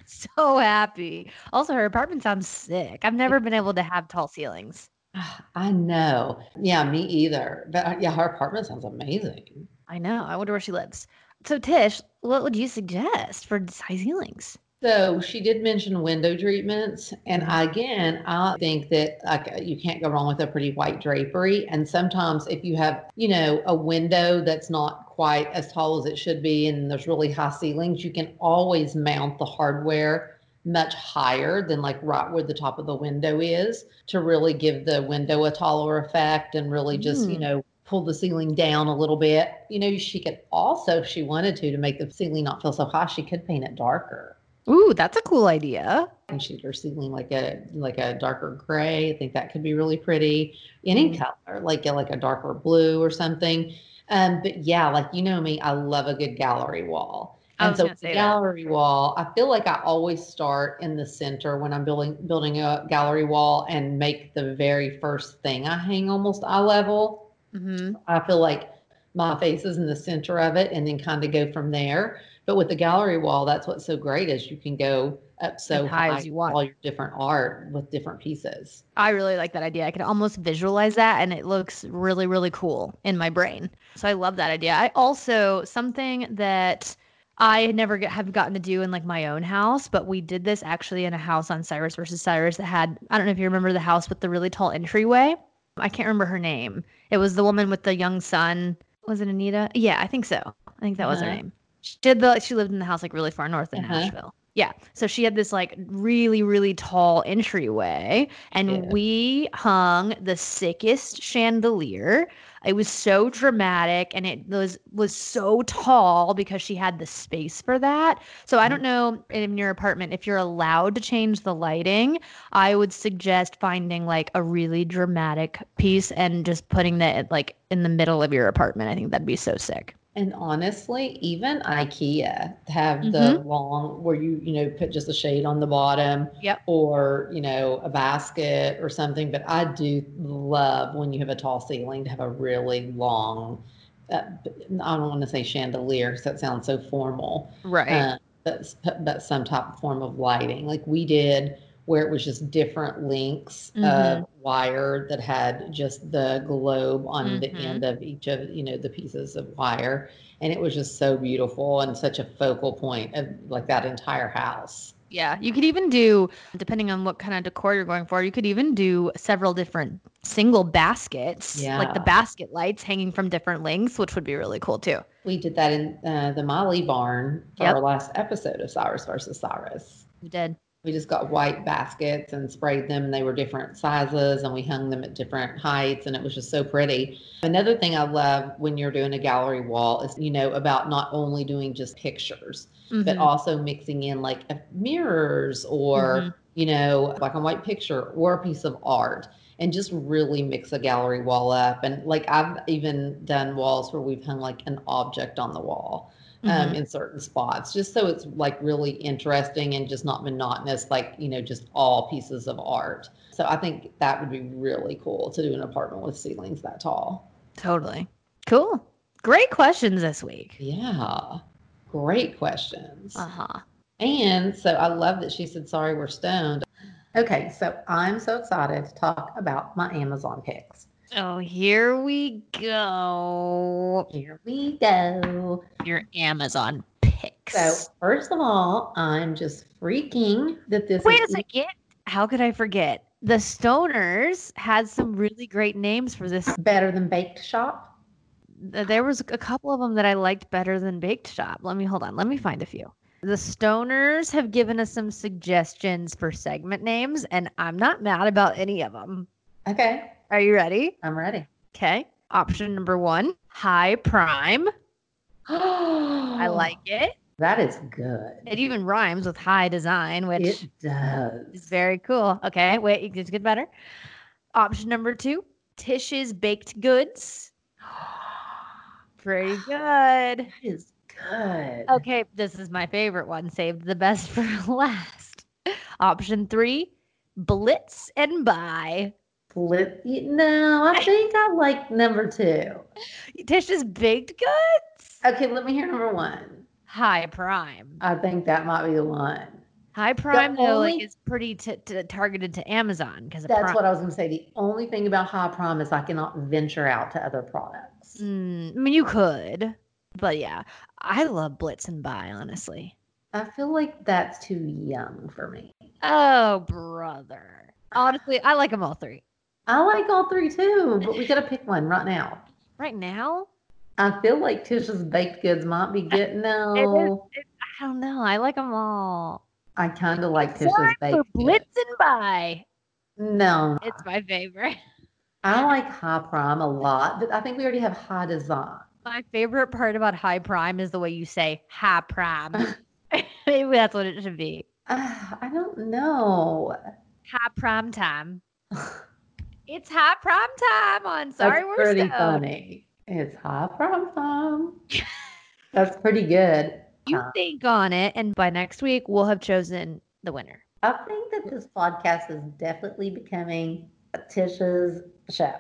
So happy. Also, her apartment sounds sick. I've never been able to have tall ceilings. I know. Yeah, me either. But yeah, her apartment sounds amazing. I know. I wonder where she lives. So, Tish, what would you suggest for high ceilings? So she did mention window treatments. And again, I think that you can't go wrong with a pretty white drapery. And sometimes if you have, a window that's not quite as tall as it should be and there's really high ceilings, you can always mount the hardware much higher than like right where the top of the window is to really give the window a taller effect and really just, pull the ceiling down a little bit. She could also, if she wanted to make the ceiling not feel so high, she could paint it darker. Ooh, that's a cool idea. And sheet her ceiling like a darker gray. I think that could be really pretty. Any color, like a darker blue or something. But yeah, like me, I love a good gallery wall. And so the gallery wall, I feel like I always start in the center when I'm building a gallery wall and make the very first thing I hang almost eye level. Mm-hmm. I feel like my face is in the center of it and then kind of go from there. But with the gallery wall, that's what's so great is you can go up so high as you want. All your different art with different pieces. I really like that idea. I can almost visualize that and it looks really, really cool in my brain. So I love that idea. I also, something that I never have gotten to do in like my own house, but we did this actually in a house on Cyrus versus Cyrus that had, I don't know if you remember the house with the really tall entryway. I can't remember her name. It was the woman with the young son. Was it Anita? Yeah, I think so. I think that was her name. She lived in the house like really far north in Nashville. Yeah. So she had this like really, really tall entryway and we hung the sickest chandelier. It was so dramatic and it was so tall because she had the space for that. So I don't know in your apartment if you're allowed to change the lighting. I would suggest finding like a really dramatic piece and just putting that like in the middle of your apartment. I think that'd be so sick. And honestly, even IKEA have the long where you put just a shade on the bottom or, a basket or something. But I do love when you have a tall ceiling to have a really long, I don't want to say chandelier because that sounds so formal. Right. But some type of form of lighting like we did where it was just different lengths of wire that had just the globe on the end of each of, the pieces of wire. And it was just so beautiful and such a focal point of like that entire house. Yeah. You could even do, depending on what kind of decor you're going for, you could even do several different single baskets, like the basket lights hanging from different lengths, which would be really cool too. We did that in the Molly barn for our last episode of Cyrus versus Cyrus. We did. We just got white baskets and sprayed them. They were different sizes and we hung them at different heights and it was just so pretty. Another thing I love when you're doing a gallery wall is, about not only doing just pictures, but also mixing in like mirrors or, like a white picture or a piece of art and just really mix a gallery wall up. And like I've even done walls where we've hung like an object on the wall. In certain spots, just so it's like really interesting and just not monotonous, like, just all pieces of art. So I think that would be really cool to do an apartment with ceilings that tall. Totally. Cool. Great questions this week. Yeah. Great questions. Uh-huh. And so I love that she said, sorry, we're stoned. Okay. So I'm so excited to talk about my Amazon picks. Oh, here we go. Here we go. Your Amazon picks. So, first of all, I'm just freaking that this Wait a second. How could I forget? The Stoners had some really great names for this. Better Than Baked Shop? There was a couple of them that I liked better than Baked Shop. Let me find a few. The Stoners have given us some suggestions for segment names, and I'm not mad about any of them. Okay. Are you ready? I'm ready. Okay. Option number 1, High Prime. I like it. That is good. It even rhymes with high design, which it does. Is very cool. Okay, wait, it gets better. Option number 2, Tish's Baked Goods. pretty good. That is good. Okay, this is my favorite one. Saved the best for last. Option 3, blitz and buy. No, I think I like number 2. Tish's baked goods. Okay, let me hear number 1. High prime. I think that might be the one. High prime though, only- like is pretty targeted to Amazon because That's what I was going to say. The only thing about high prime is I cannot venture out to other products. I mean, you could, but yeah, I love blitz and buy. Honestly. I feel like that's too young for me. Oh, brother. Honestly, I like them all 3. I like all 3 too, but we got to pick one right now. Right now? I feel like Tish's baked goods might be good. No. I don't know. I like them all. I kind of like Tish's Time baked for goods. blitz and buy. No. It's my favorite. I like high prime a lot, but I think we already have high design. My favorite part about high prime is the way you say high prime. Maybe that's what it should be. I don't know. High prime time. It's high prime time on Sorry That's We're pretty Stoned. funny. It's high prime time. That's pretty good. You think on it, and by next week, we'll have chosen the winner. I think that this podcast is definitely becoming Tish's show.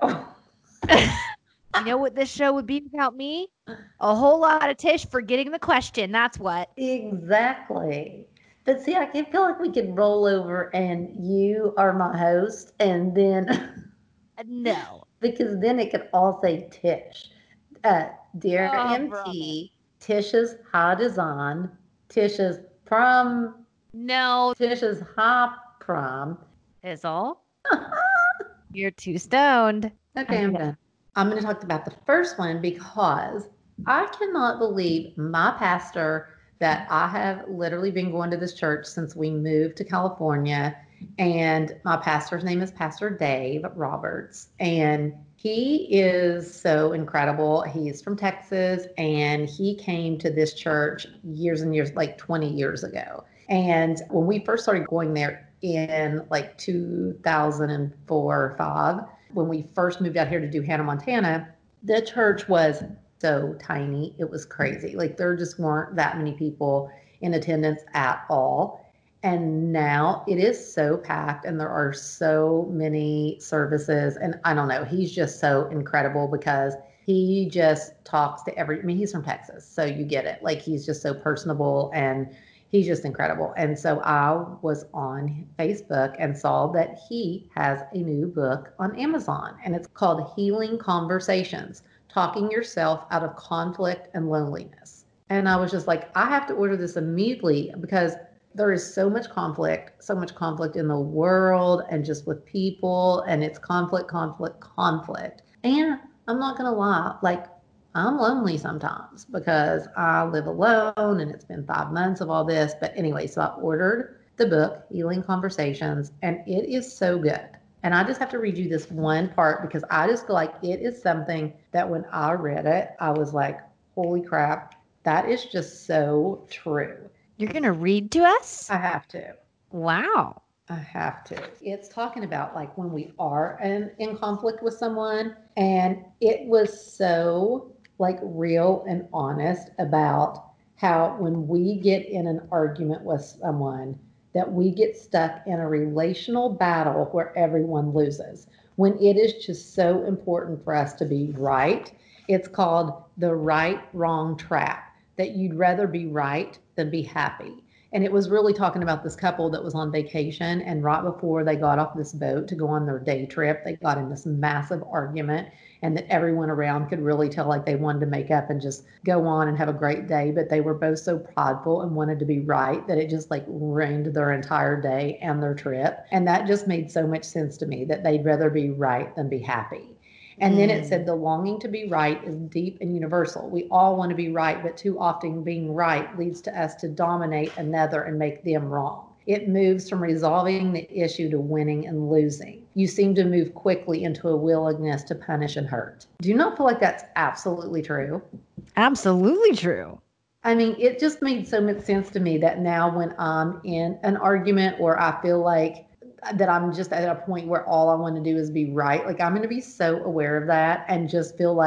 You know what this show would be without me? A whole lot of Tish forgetting the question. That's what. Exactly. But see, I can feel like we could roll over and you are my host, and then No. because then it could all say Tish. Dear MT, brother. Tish's high design, Tish's prom, No. Tish's high prom. Is all. You're too stoned. Okay, I'm done. I'm going to talk about the first one because I cannot believe my pastor that I have literally been going to this church since we moved to California. And my pastor's name is Pastor Dave Roberts. And he is so incredible. He's from Texas and he came to this church years and years, like 20 years ago. And when we first started going there in like 2004 or 5, when we first moved out here to do Hannah, Montana, the church was so tiny. It was crazy. Like there just weren't that many people in attendance at all. And now it is so packed and there are so many services. And I don't know, he's just so incredible because he just talks to he's from Texas, so you get it. Like he's just so personable and he's just incredible. And so I was on Facebook and saw that he has a new book on Amazon and it's called Healing Conversations, Talking Yourself Out of Conflict and Loneliness. And I was just like, I have to order this immediately because there is so much conflict in the world and just with people, and it's conflict. And I'm not going to lie, like I'm lonely sometimes because I live alone and it's been 5 months of all this. But anyway, so I ordered the book, Healing Conversations, and it is so good. And I just have to read you this one part because I just feel like it is something that when I read it, I was like, holy crap, that is just so true. You're going to read to us? I have to. Wow. I have to. It's talking about like when we are in conflict with someone, and it was so like real and honest about how when we get in an argument with someone that we get stuck in a relational battle where everyone loses, when it is just so important for us to be right. It's called the right wrong trap, that you'd rather be right than be happy. And it was really talking about this couple that was on vacation, and right before they got off this boat to go on their day trip, they got in this massive argument, and that everyone around could really tell like they wanted to make up and just go on and have a great day, but they were both so prideful and wanted to be right that it just like ruined their entire day and their trip. And that just made so much sense to me, that they'd rather be right than be happy. And then it said the longing to be right is deep and universal. We all want to be right, but too often being right leads to us to dominate another and make them wrong. It moves from resolving the issue to winning and losing. You seem to move quickly into a willingness to punish and hurt. Do you not feel like that's absolutely true? Absolutely true. I mean, it just made so much sense to me that now when I'm in an argument or I feel like that I'm just at a point where all I want to do is be right, like I'm going to be so aware of that and just feel like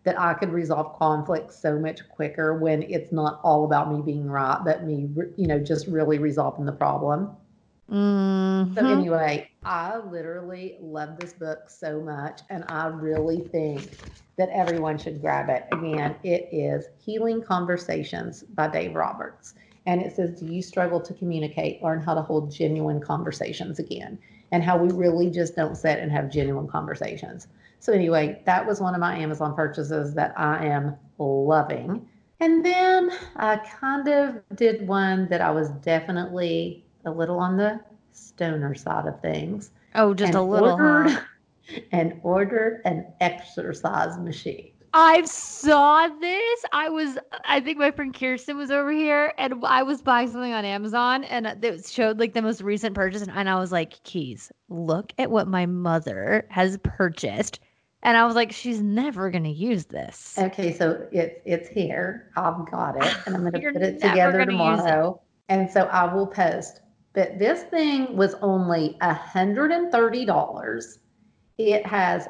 that I could resolve conflicts so much quicker when it's not all about me being right, but me, just really resolving the problem. Mm-hmm. So anyway, I literally love this book so much, and I really think that everyone should grab it. Again, it is Healing Conversations by Dave Roberts. And it says, do you struggle to communicate? Learn how to hold genuine conversations again, and how we really just don't sit and have genuine conversations. So anyway, that was one of my Amazon purchases that I am loving. And then I kind of did one that I was definitely a little on the stoner side of things. Oh, just a little, huh? And ordered an exercise machine. I saw this. I think my friend Kirsten was over here, and I was buying something on Amazon, and it showed like the most recent purchase, and I was like, Keys, look at what my mother has purchased. And I was like, she's never going to use this. Okay, so it's here. I've got it, and I'm going to put it never together gonna use tomorrow. And so I will post. But this thing was only $130. It has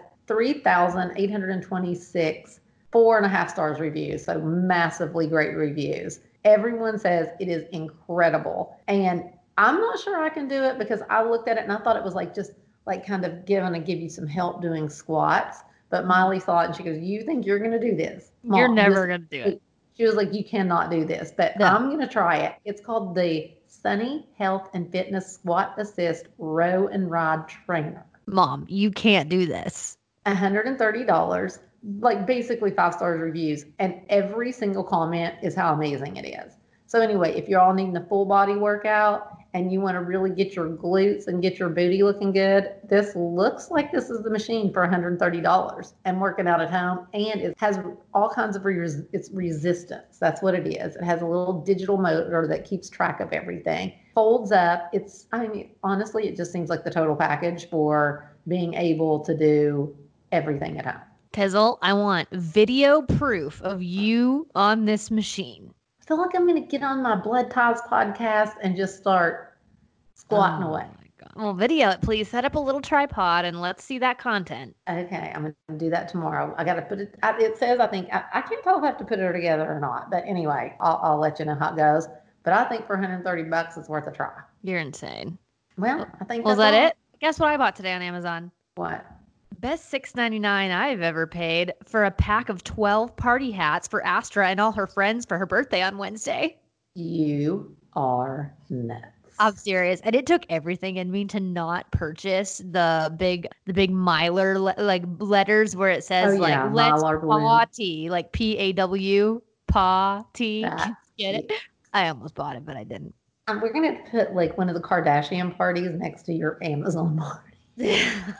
3,826 4.5 stars reviews, so massively great reviews. Everyone says it is incredible. And I'm not sure I can do it because I looked at it and I thought it was like just like kind of give you some help doing squats. But Miley thought, and she goes, you think you're going to do this? Mom, you're never going to do it. She was like, you cannot do this, but no. I'm going to try it. It's called the Sunny Health and Fitness Squat Assist Row and Ride Trainer. Mom, you can't do this. $130, like basically 5 stars reviews, and every single comment is how amazing it is. So anyway, if you're all needing a full body workout and you want to really get your glutes and get your booty looking good, this looks like this is the machine for $130 and working out at home. And it has all kinds of it's resistance. That's what it is. It has a little digital motor that keeps track of everything. Folds up. Honestly, it just seems like the total package for being able to do everything at home. Tizzle, I want video proof of you on this machine. I feel like I'm going to get on my Blood Ties podcast and just start squatting away. My God. Well, video it, please. Set up a little tripod and let's see that content. Okay, I'm going to do that tomorrow. I got to put it, it says, I think, I can't tell if I have to put it together or not. But anyway, I'll let you know how it goes. But I think for $130, it's worth a try. You're insane. Well, I think was that it? Guess what I bought today on Amazon? What? Best $6.99 I've ever paid for a pack of 12 party hats for Astra and all her friends for her birthday on Wednesday. You are nuts. I'm serious. And it took everything in me to not purchase the big Mylar letters where it says let's party, like PAW, party. Get it? I almost bought it, but I didn't. We're going to put like one of the Kardashian parties next to your Amazon party.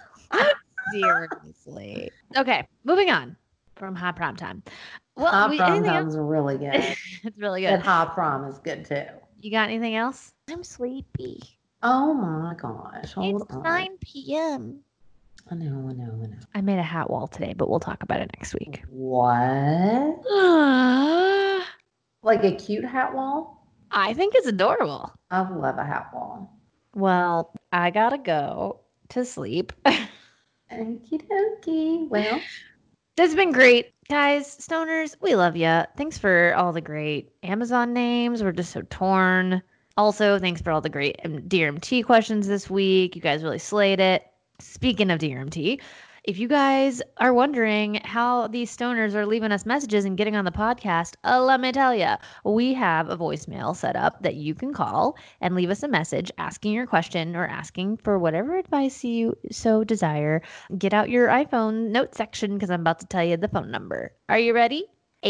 Seriously. Okay, moving on from High Prom Time. Well, High Prom Time's really good. It's really good. And High Prom is good too. You got anything else? I'm sleepy. Oh my gosh. Hold on. 9 p.m. I know. I made a hat wall today, but we'll talk about it next week. What? Like a cute hat wall? I think it's adorable. I love a hat wall. Well, I gotta go to sleep. Okie dokie. Well, this has been great. Guys, stoners, we love you. Thanks for all the great Amazon names. We're just so torn. Also, thanks for all the great DRMT questions this week. You guys really slayed it. Speaking of DRMT, if you guys are wondering how these stoners are leaving us messages and getting on the podcast, let me tell you, we have a voicemail set up that you can call and leave us a message asking your question or asking for whatever advice you so desire. Get out your iPhone note section because I'm about to tell you the phone number. Are you ready?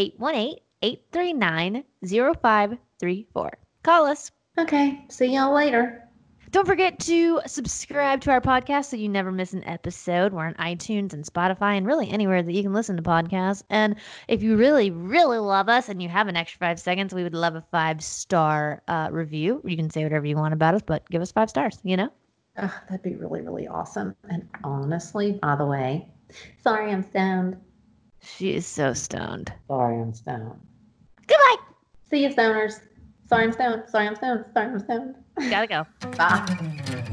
818-839-0534. Call us. Okay. See y'all later. Don't forget to subscribe to our podcast so you never miss an episode. We're on iTunes and Spotify and really anywhere that you can listen to podcasts. And if you really, really love us and you have an extra 5 seconds, we would love a 5-star review. You can say whatever you want about us, but give us 5 stars, you know? That'd be really, really awesome. And honestly, by the way, sorry I'm stoned. She is so stoned. Sorry I'm stoned. Goodbye. See you, stoners. Sorry I'm stoned. Sorry I'm stoned. Sorry I'm stoned. Gotta go. Bye.